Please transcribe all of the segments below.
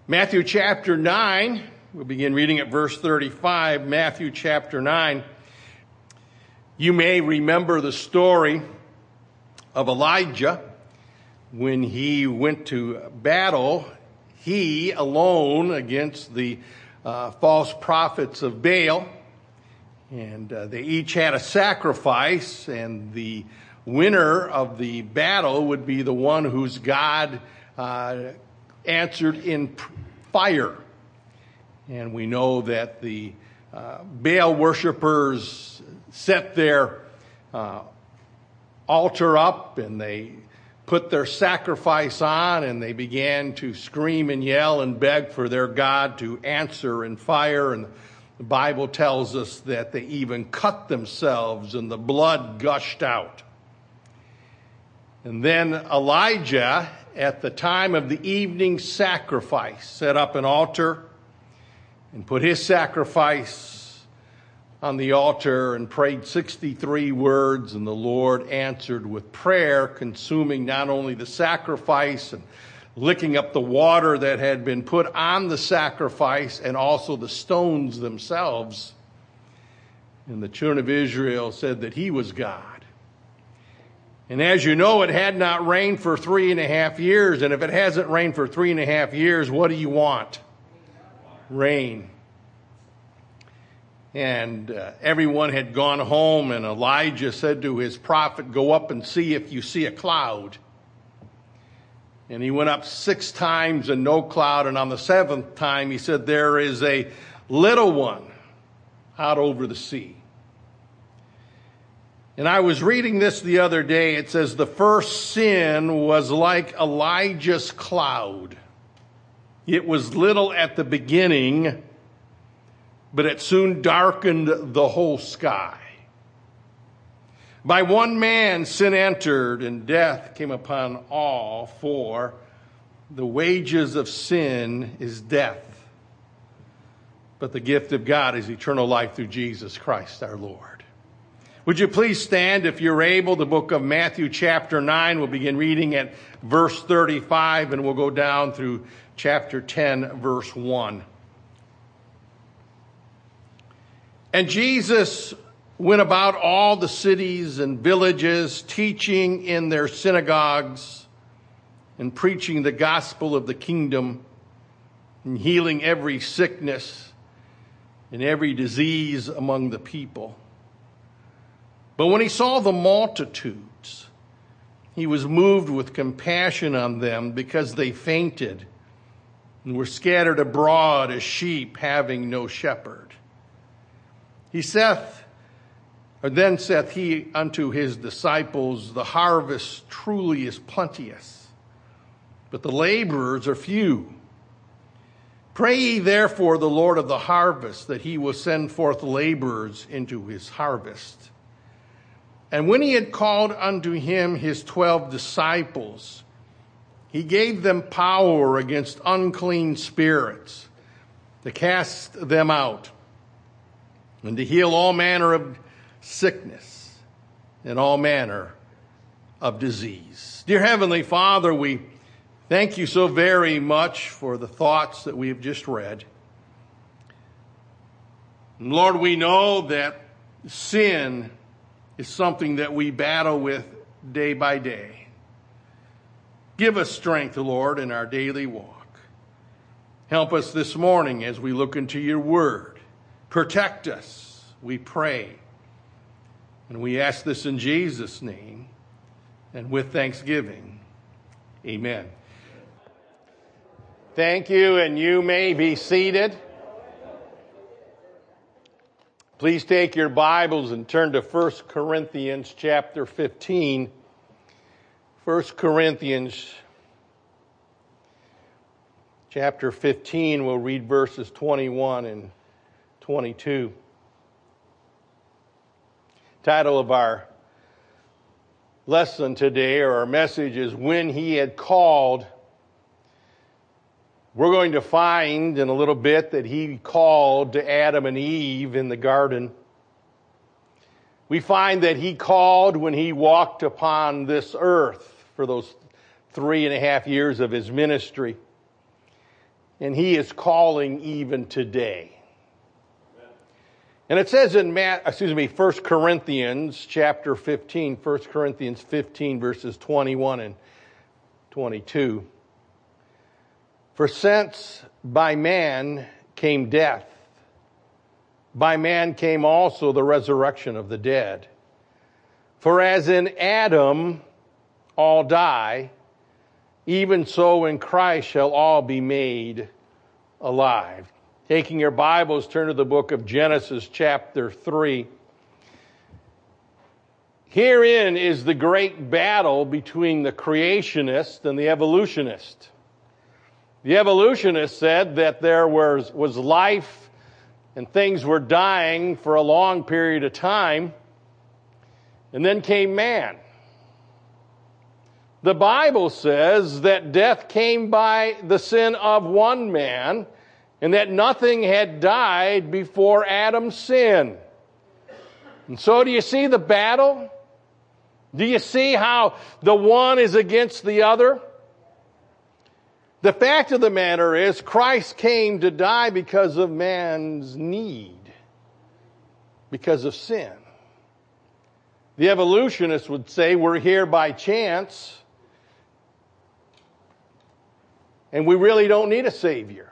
Matthew chapter 9, we'll begin reading at verse 35. Matthew chapter 9. You may remember the story of Elijah when he went to battle, he alone against the false prophets of Baal. And they each had a sacrifice, and the winner of the battle would be the one whose God answered in fire. And we know that the Baal worshipers set their altar up, and they put their sacrifice on, and they began to scream and yell and beg for their God to answer in fire. And the Bible tells us that they even cut themselves and the blood gushed out. And then Elijah, at the time of the evening sacrifice, set up an altar and put his sacrifice on the altar and prayed 63 words, and the Lord answered with prayer, consuming not only the sacrifice and licking up the water that had been put on the sacrifice and also the stones themselves. And the children of Israel said that he was God. And as you know, it had not rained for 3.5 years. And if it hasn't rained for 3.5 years, what do you want? Rain. And everyone had gone home, and Elijah said to his prophet, "Go up and see if you see a cloud." And he went up 6 times and no cloud. And on the 7th time, he said, "There is a little one out over the sea." And I was reading this the other day. It says the first sin was like Elijah's cloud. It was little at the beginning, but it soon darkened the whole sky. By one man sin entered, and death came upon all, for the wages of sin is death. But the gift of God is eternal life through Jesus Christ our Lord. Would you please stand if you're able? The book of Matthew chapter 9. We'll begin reading at verse 35, and we'll go down through chapter 10, verse 1. And Jesus went about all the cities and villages, teaching in their synagogues and preaching the gospel of the kingdom and healing every sickness and every disease among the people. But when he saw the multitudes, he was moved with compassion on them because they fainted and were scattered abroad as sheep having no shepherd. Then saith he unto his disciples, "The harvest truly is plenteous, but the laborers are few. Pray ye therefore the Lord of the harvest that he will send forth laborers into his harvest." And when he had called unto him his 12 disciples, he gave them power against unclean spirits to cast them out and to heal all manner of sickness and all manner of disease. Dear Heavenly Father, we thank you so very much for the thoughts that we have just read. And Lord, we know that sin is something that we battle with day by day. Give us strength, Lord, in our daily walk. Help us this morning as we look into your word. Protect us, we pray. And we ask this in Jesus' name and with thanksgiving. Amen. Thank you, and you may be seated. Please take your Bibles and turn to 1 Corinthians chapter 15. 1 Corinthians chapter 15, we'll read verses 21 and 22. Title of our lesson today, or our message, is When He Had Called. We're going to find in a little bit that he called to Adam and Eve in the garden. We find that he called when he walked upon this earth for those 3.5 years of his ministry. And he is calling even today. And it says in 1 Corinthians chapter 15, 1 Corinthians 15 verses 21 and 22. For since by man came death, by man came also the resurrection of the dead. For as in Adam all die, even so in Christ shall all be made alive. Taking your Bibles, turn to the book of Genesis chapter 3. Herein is the great battle between the creationist and the evolutionist. The evolutionist said that there was life and things were dying for a long period of time, and then came man. The Bible says that death came by the sin of one man, and that nothing had died before Adam's sin. And so do you see the battle? Do you see how the one is against the other? The fact of the matter is, Christ came to die because of man's need, because of sin. The evolutionists would say we're here by chance, and we really don't need a Savior.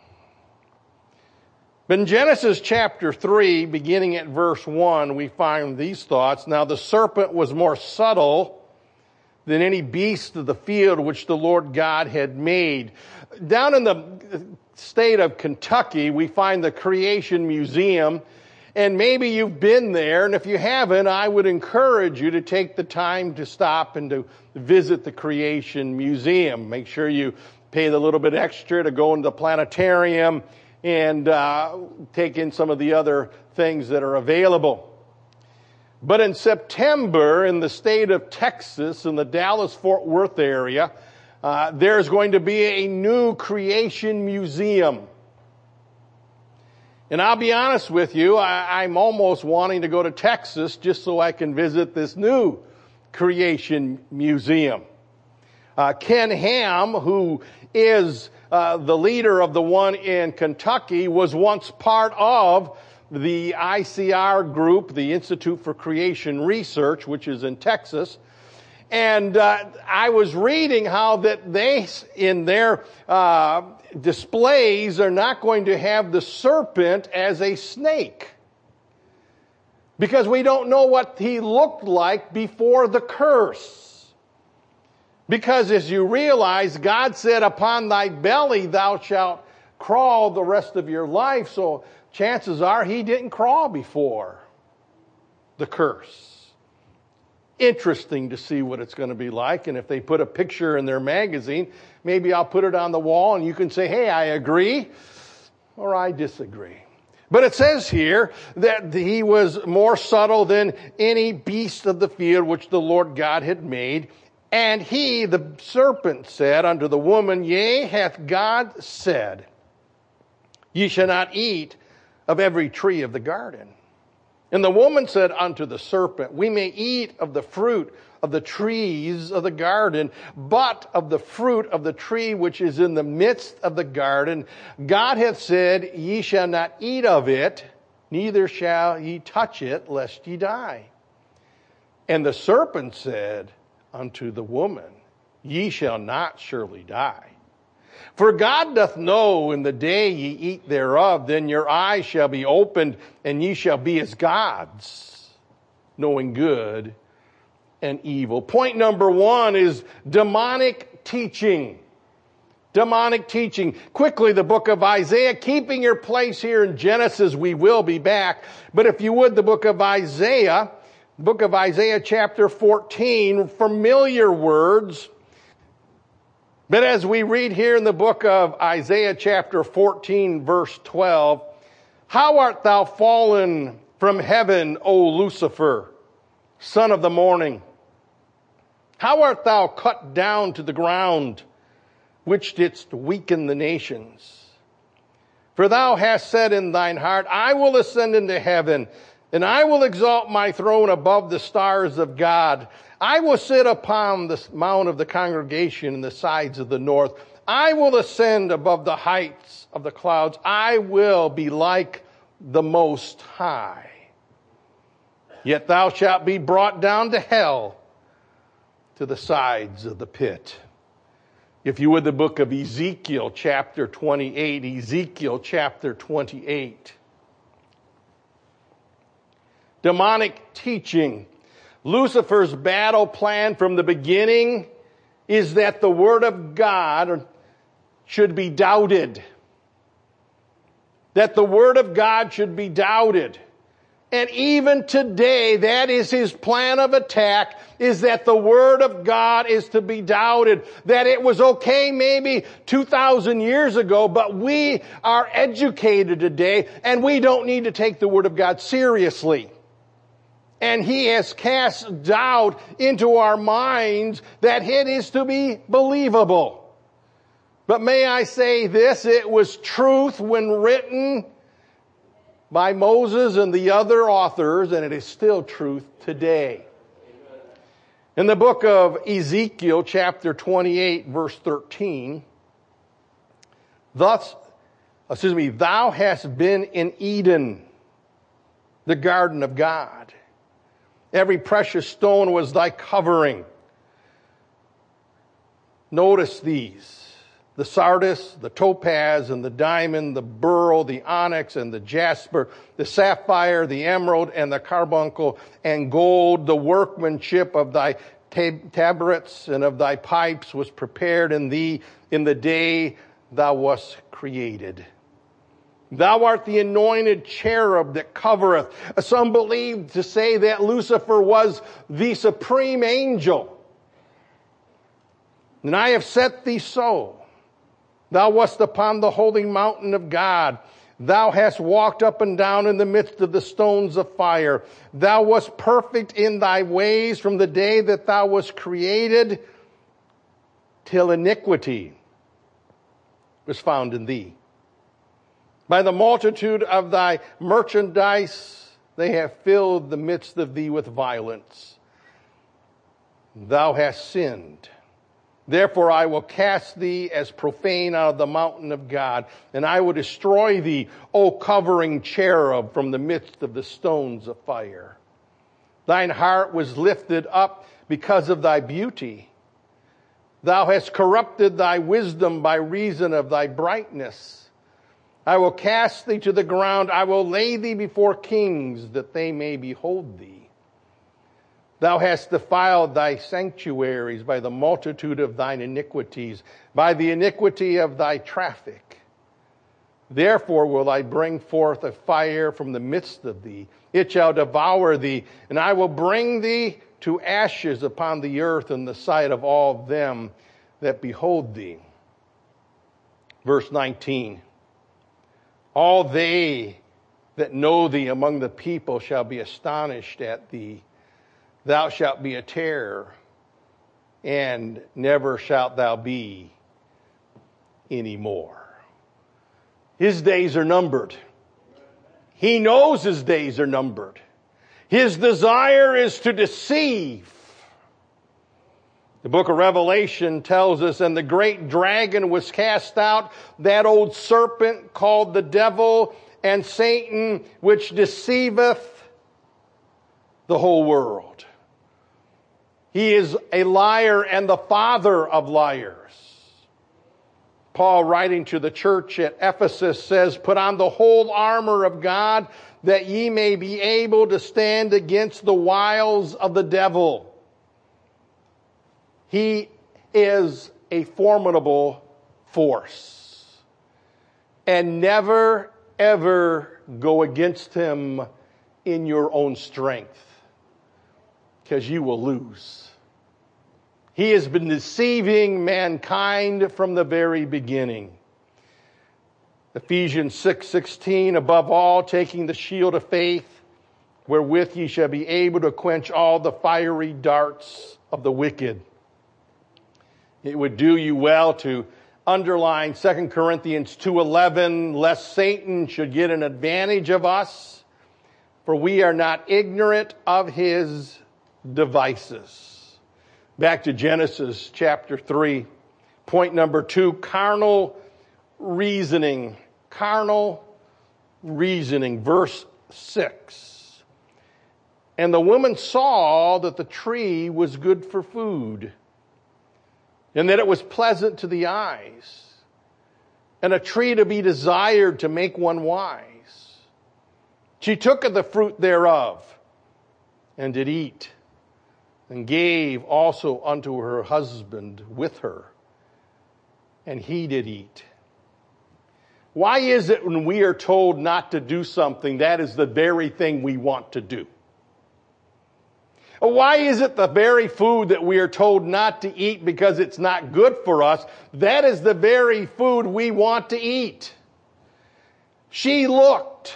But in Genesis chapter 3, beginning at verse 1, we find these thoughts. Now the serpent was more subtle than any beast of the field which the Lord God had made. Down in the state of Kentucky, we find the Creation Museum. And maybe you've been there, and if you haven't, I would encourage you to take the time to stop and to visit the Creation Museum. Make sure you pay the little bit extra to go into the planetarium and take in some of the other things that are available. But in September, in the state of Texas, in the Dallas-Fort Worth area, there's going to be a new Creation Museum. And I'll be honest with you, I'm almost wanting to go to Texas just so I can visit this new Creation Museum. Ken Ham, who is the leader of the one in Kentucky, was once part of the ICR group, the Institute for Creation Research, which is in Texas. And I was reading how that they, in their displays, are not going to have the serpent as a snake, because we don't know what he looked like before the curse. Because as you realize, God said, upon thy belly thou shalt crawl the rest of your life. So chances are he didn't crawl before the curse. Interesting to see what it's going to be like. And if they put a picture in their magazine, maybe I'll put it on the wall and you can say, hey, I agree or I disagree. But it says here that he was more subtle than any beast of the field which the Lord God had made. And he, the serpent, said unto the woman, Yea, hath God said, Ye shall not eat of every tree of the garden. And the woman said unto the serpent, We may eat of the fruit of the trees of the garden, but of the fruit of the tree which is in the midst of the garden, God hath said, Ye shall not eat of it, neither shall ye touch it, lest ye die. And the serpent said unto the woman, Ye shall not surely die. For God doth know in the day ye eat thereof, then your eyes shall be opened, and ye shall be as gods, knowing good and evil. Point number 1 is demonic teaching. Demonic teaching. Quickly, the book of Isaiah. Keeping your place here in Genesis, we will be back. But if you would, the book of Isaiah chapter 14, familiar words. But as we read here in the book of Isaiah chapter 14, verse 12, How art thou fallen from heaven, O Lucifer, son of the morning? How art thou cut down to the ground, which didst weaken the nations? For thou hast said in thine heart, I will ascend into heaven, and I will exalt my throne above the stars of God. I will sit upon the mount of the congregation in the sides of the north. I will ascend above the heights of the clouds. I will be like the Most High. Yet thou shalt be brought down to hell, to the sides of the pit. If you would, the book of Ezekiel, chapter 28. Ezekiel, chapter 28. Demonic teaching. Lucifer's battle plan from the beginning is that the Word of God should be doubted. That the Word of God should be doubted. And even today, that is his plan of attack, is that the Word of God is to be doubted. That it was okay maybe 2,000 years ago, but we are educated today, and we don't need to take the Word of God seriously. And he has cast doubt into our minds that it is to be believable. But may I say this, it was truth when written by Moses and the other authors, and it is still truth today. In the book of Ezekiel, chapter 28, verse 13, thou hast been in Eden, the garden of God. Every precious stone was thy covering. Notice these. The sardius, the topaz, and the diamond, the beryl, the onyx, and the jasper, the sapphire, the emerald, and the carbuncle, and gold, the workmanship of thy tabrets and of thy pipes was prepared in thee in the day thou wast created. Thou art the anointed cherub that covereth. Some believe to say that Lucifer was the supreme angel. And I have set thee so. Thou wast upon the holy mountain of God. Thou hast walked up and down in the midst of the stones of fire. Thou wast perfect in thy ways from the day that thou wast created till iniquity was found in thee. By the multitude of thy merchandise they have filled the midst of thee with violence. Thou hast sinned. Therefore I will cast thee as profane out of the mountain of God, and I will destroy thee, O covering cherub, from the midst of the stones of fire. Thine heart was lifted up because of thy beauty. Thou hast corrupted thy wisdom by reason of thy brightness. I will cast thee to the ground. I will lay thee before kings, that they may behold thee. Thou hast defiled thy sanctuaries by the multitude of thine iniquities, by the iniquity of thy traffic. Therefore will I bring forth a fire from the midst of thee. It shall devour thee, and I will bring thee to ashes upon the earth in the sight of all them that behold thee. Verse 19. All they that know thee among the people shall be astonished at thee. Thou shalt be a terror, and never shalt thou be any more. His days are numbered. He knows his days are numbered. His desire is to deceive. The book of Revelation tells us, and the great dragon was cast out, that old serpent called the devil and Satan, which deceiveth the whole world. He is a liar and the father of liars. Paul, writing to the church at Ephesus, says, put on the whole armor of God, that ye may be able to stand against the wiles of the devil. He is a formidable force. And never, ever go against him in your own strength, because you will lose. He has been deceiving mankind from the very beginning. Ephesians 6:16, above all, taking the shield of faith, wherewith ye shall be able to quench all the fiery darts of the wicked. It would do you well to underline 2 Corinthians 2:11, lest Satan should get an advantage of us, for we are not ignorant of his devices. Back to Genesis chapter 3. Point number 2, carnal reasoning. Carnal reasoning. Verse 6. And the woman saw that the tree was good for food, and that it was pleasant to the eyes, and a tree to be desired to make one wise. She took of the fruit thereof, and did eat, and gave also unto her husband with her, and he did eat. Why is it when we are told not to do something, that is the very thing we want to do? Why is it the very food that we are told not to eat because it's not good for us, that is the very food we want to eat? She looked.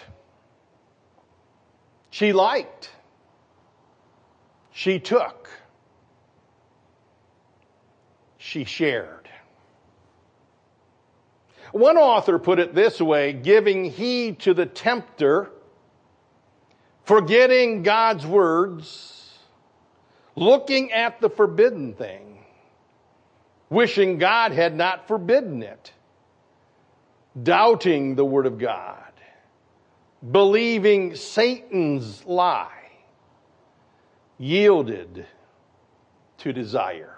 She liked. She took. She shared. One author put it this way: giving heed to the tempter, forgetting God's words, looking at the forbidden thing, wishing God had not forbidden it, doubting the word of God, believing Satan's lie, yielded to desire.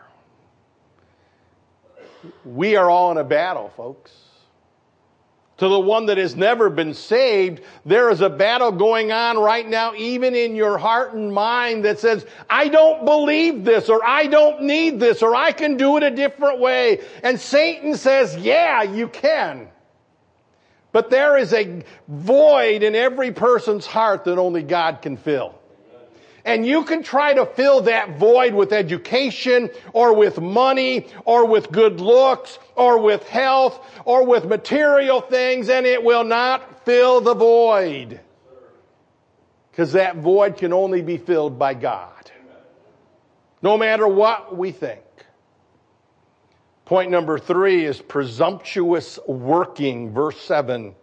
We are all in a battle, folks. To the one that has never been saved, there is a battle going on right now, even in your heart and mind, that says, I don't believe this, or I don't need this, or I can do it a different way. And Satan says, yeah, you can. But there is a void in every person's heart that only God can fill. And you can try to fill that void with education, or with money, or with good looks, or with health, or with material things, and it will not fill the void. Because that void can only be filled by God. No matter what we think. Point number 3 is presumptuous working. Verse 7.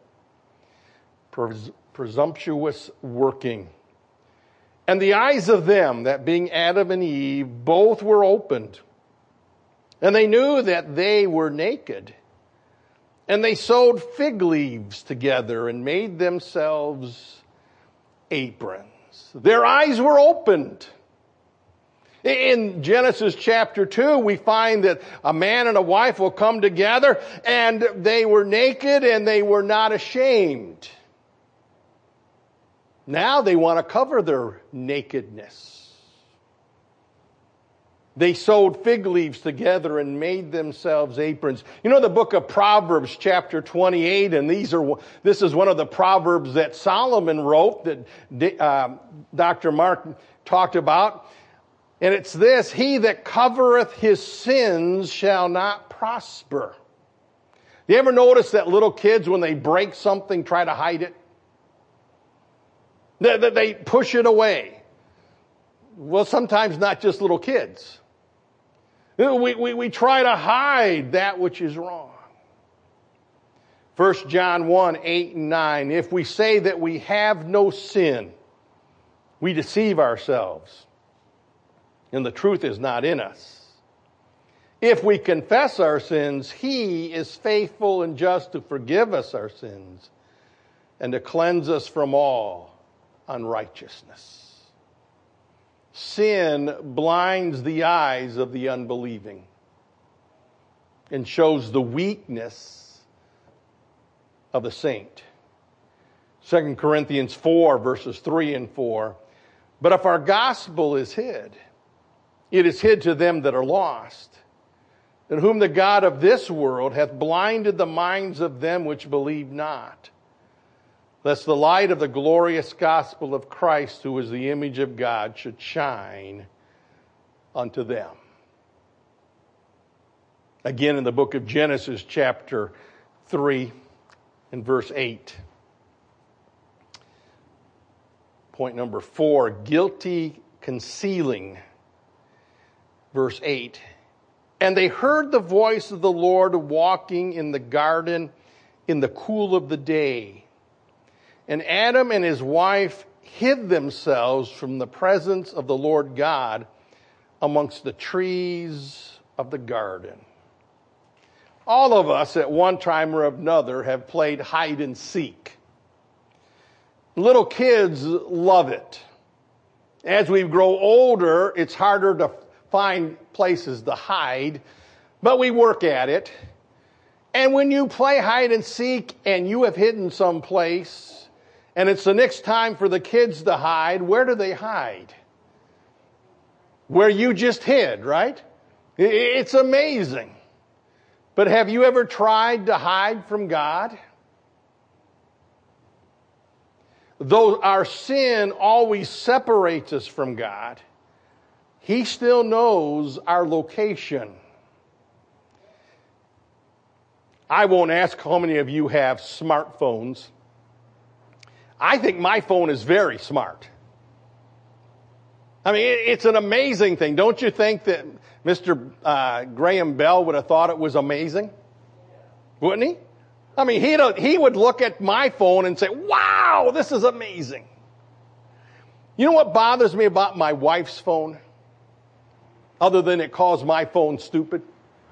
Presumptuous working. And the eyes of them, that being Adam and Eve, both were opened. And they knew that they were naked. And they sewed fig leaves together and made themselves aprons. Their eyes were opened. In Genesis chapter 2, we find that a man and a wife will come together, and they were naked and they were not ashamed. Now they want to cover their nakedness. They sewed fig leaves together and made themselves aprons. You know the book of Proverbs chapter 28, and this is one of the Proverbs that Solomon wrote that Dr. Mark talked about. And it's this: he that covereth his sins shall not prosper. You ever notice that little kids, when they break something, try to hide it? They push it away. Well, sometimes not just little kids. We try to hide that which is wrong. 1 John 1, 8 and 9. If we say that we have no sin, we deceive ourselves, and the truth is not in us. If we confess our sins, he is faithful and just to forgive us our sins and to cleanse us from all unrighteousness. Sin blinds the eyes of the unbelieving and shows the weakness of the saint. 2 Corinthians 4, verses 3 and 4. But if our gospel is hid, it is hid to them that are lost, in whom the God of this world hath blinded the minds of them which believe not, lest the light of the glorious gospel of Christ, who is the image of God, should shine unto them. Again, in the book of Genesis, chapter 3 and verse 8. Point number 4, guilty concealing. Verse 8. And they heard the voice of the Lord walking in the garden in the cool of the day. And Adam and his wife hid themselves from the presence of the Lord God amongst the trees of the garden. All of us at one time or another have played hide and seek. Little kids love it. As we grow older, it's harder to find places to hide, but we work at it. And when you play hide and seek and you have hidden someplace, and it's the next time for the kids to hide, where do they hide? Where you just hid, right? It's amazing. But have you ever tried to hide from God? Though our sin always separates us from God, He still knows our location. I won't ask how many of you have smartphones. I think my phone is very smart. I mean, it's an amazing thing. Don't you think that Mr. Graham Bell would have thought it was amazing? Wouldn't he? I mean, he would look at my phone and say, wow, this is amazing. You know what bothers me about my wife's phone? Other than it calls my phone stupid?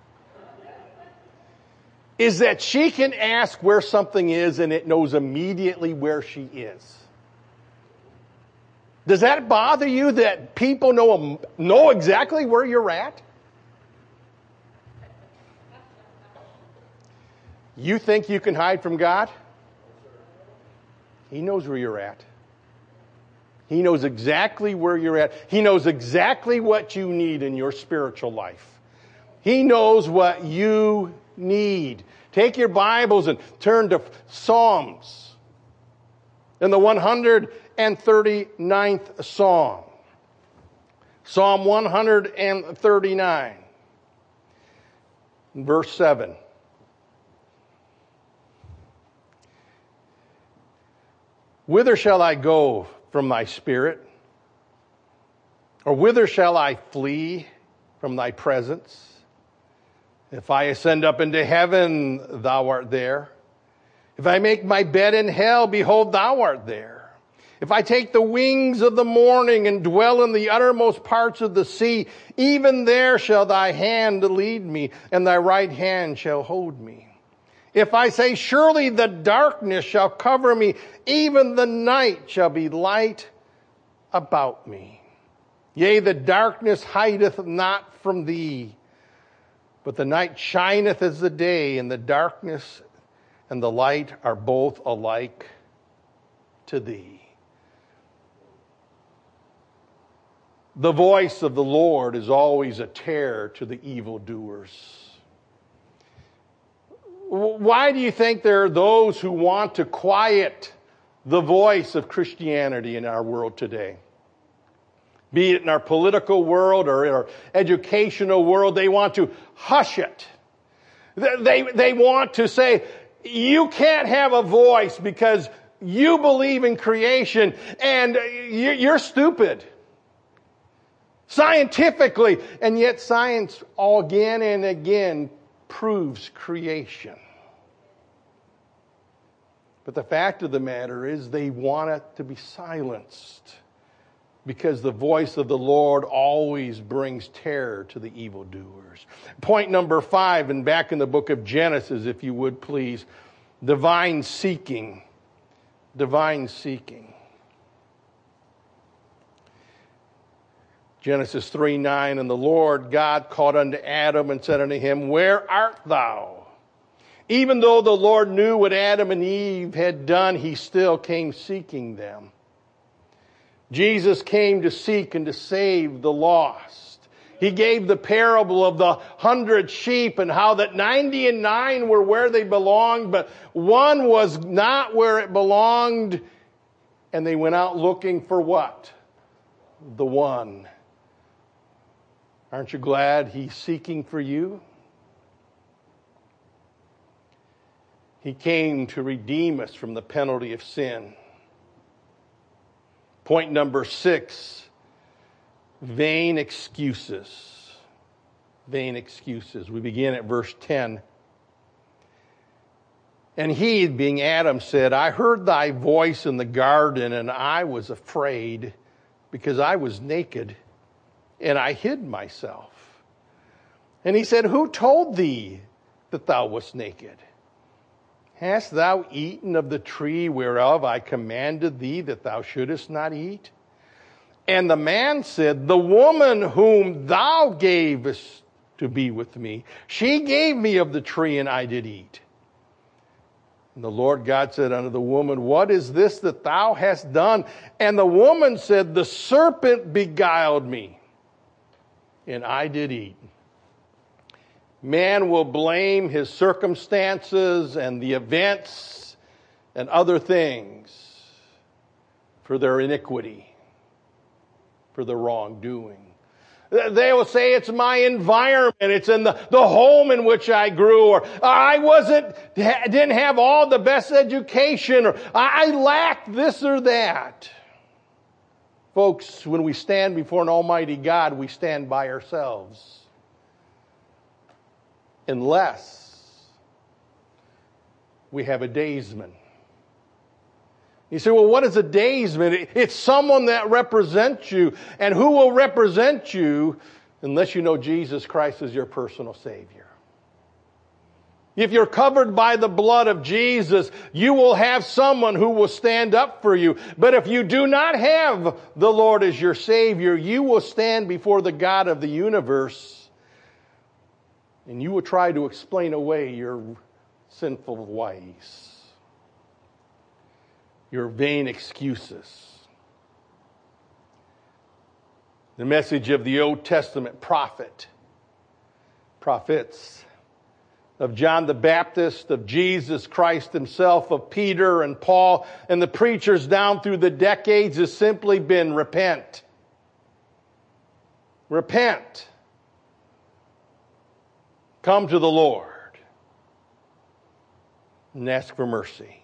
Is that she can ask where something is and it knows immediately where she is. Does that bother you that people know exactly where you're at? You think you can hide from God? He knows where you're at. He knows exactly where you're at. He knows exactly what you need in your spiritual life. He knows what you need. Take your Bibles and turn to Psalms. In the 139th Psalm. Psalm 139. Verse 7. Whither shall I go from thy spirit? Or whither shall I flee from thy presence? If I ascend up into heaven, thou art there. If I make my bed in hell, behold, thou art there. If I take the wings of the morning and dwell in the uttermost parts of the sea, even there shall thy hand lead me, and thy right hand shall hold me. If I say, surely the darkness shall cover me, even the night shall be light about me. Yea, the darkness hideth not from thee, but the night shineth as the day, and the darkness and the light are both alike to thee. The voice of the Lord is always a terror to the evildoers. Why do you think there are those who want to quiet the voice of Christianity in our world today? Be it in our political world or in our educational world, they want to hush it. They want to say, you can't have a voice because you believe in creation and you're stupid. Scientifically, and yet science again and again proves creation. But the fact of the matter is they want it to be silenced because the voice of the Lord always brings terror to the evildoers. Point number 5, and back in the book of Genesis, if you would please, divine seeking. Divine seeking. Genesis 3:9, and the Lord God called unto Adam and said unto him, where art thou? Even though the Lord knew what Adam and Eve had done, he still came seeking them. Jesus came to seek and to save the lost. He gave the parable of the 100 sheep and how that 99 were where they belonged, but one was not where it belonged, and they went out looking for what? The one. Aren't you glad he's seeking for you? He came to redeem us from the penalty of sin. Point number 6, vain excuses. Vain excuses. We begin at verse 10. And he, being Adam, said, I heard thy voice in the garden, and I was afraid, because I was naked, and I hid myself. And he said, who told thee that thou wast naked? Hast thou eaten of the tree whereof I commanded thee that thou shouldest not eat? And the man said, the woman whom thou gavest to be with me, she gave me of the tree, and I did eat. And the Lord God said unto the woman, what is this that thou hast done? And the woman said, the serpent beguiled me, and I did eat. Man will blame his circumstances and the events and other things for their iniquity, for their wrongdoing. They will say it's my environment, it's in the home in which I grew, or I didn't have all the best education, or I lacked this or that. Folks, when we stand before an almighty God, we stand by ourselves. Unless we have a daysman. You say, well, what is a daysman? It's someone that represents you. And who will represent you unless you know Jesus Christ as your personal Savior? If you're covered by the blood of Jesus, you will have someone who will stand up for you. But if you do not have the Lord as your Savior, you will stand before the God of the universe, and you will try to explain away your sinful ways, your vain excuses. The message of the Old Testament prophets, of John the Baptist, of Jesus Christ himself, of Peter and Paul, and the preachers down through the decades has simply been repent. Repent. Come to the Lord and ask for mercy.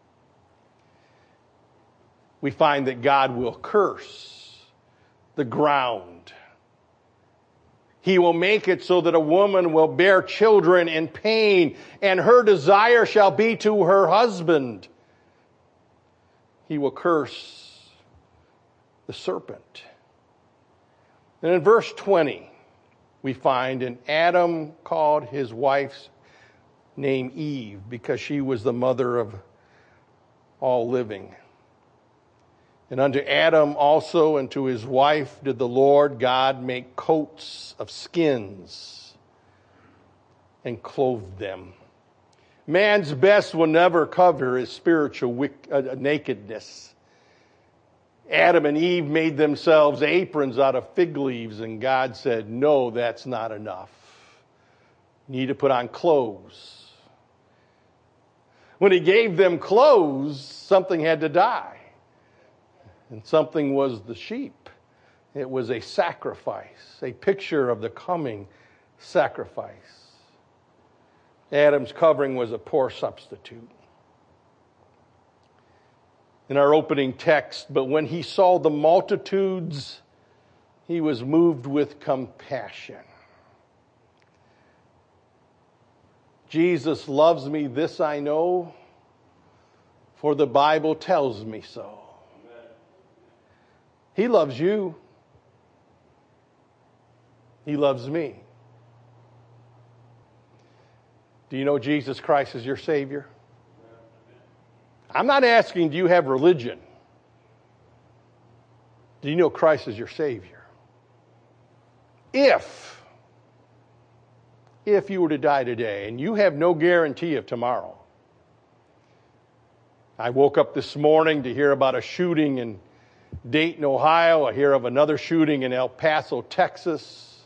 We find that God will curse the ground. He will make it so that a woman will bear children in pain, and her desire shall be to her husband. He will curse the serpent. And in verse 20, we find, and Adam called his wife's name Eve because she was the mother of all living. And unto Adam also and to his wife did the Lord God make coats of skins and clothed them. Man's best will never cover his spiritual nakedness. Adam and Eve made themselves aprons out of fig leaves, and God said, no, that's not enough. You need to put on clothes. When he gave them clothes, something had to die. And something was the sheep. It was a sacrifice, a picture of the coming sacrifice. Adam's covering was a poor substitute. In our opening text, but when he saw the multitudes, he was moved with compassion. Jesus loves me, this I know, for the Bible tells me so. Amen. He loves you. He loves me. Do you know Jesus Christ is your Savior? I'm not asking, do you have religion? Do you know Christ is your Savior? If you were to die today, and you have no guarantee of tomorrow. I woke up this morning to hear about a shooting in Dayton, Ohio. I hear of another shooting in El Paso, Texas.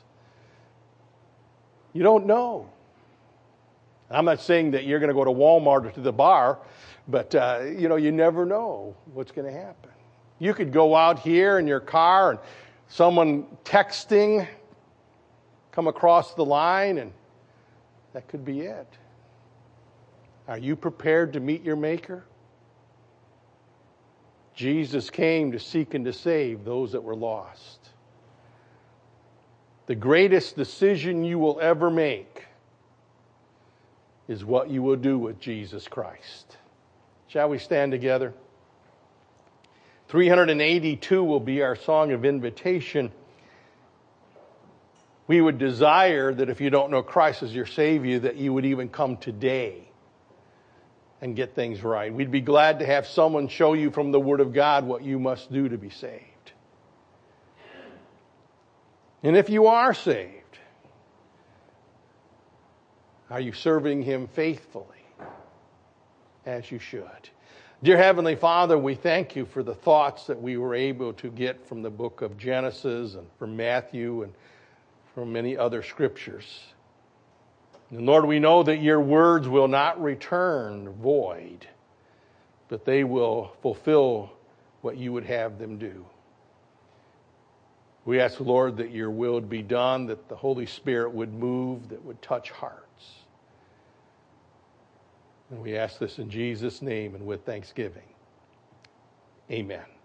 You don't know. I'm not saying that you're going to go to Walmart or to the bar, but, you never know what's going to happen. You could go out here in your car and someone texting come across the line, and that could be it. Are you prepared to meet your Maker? Jesus came to seek and to save those that were lost. The greatest decision you will ever make is what you will do with Jesus Christ. Shall we stand together? 382 will be our song of invitation. We would desire that if you don't know Christ as your Savior, that you would even come today and get things right. We'd be glad to have someone show you from the Word of God what you must do to be saved. And if you are saved, are you serving Him faithfully as you should? Dear Heavenly Father, we thank you for the thoughts that we were able to get from the book of Genesis and from Matthew and from many other scriptures. And Lord, we know that your words will not return void, but they will fulfill what you would have them do. We ask, Lord, that your will would be done, that the Holy Spirit would move, that would touch hearts. And we ask this in Jesus' name and with thanksgiving. Amen.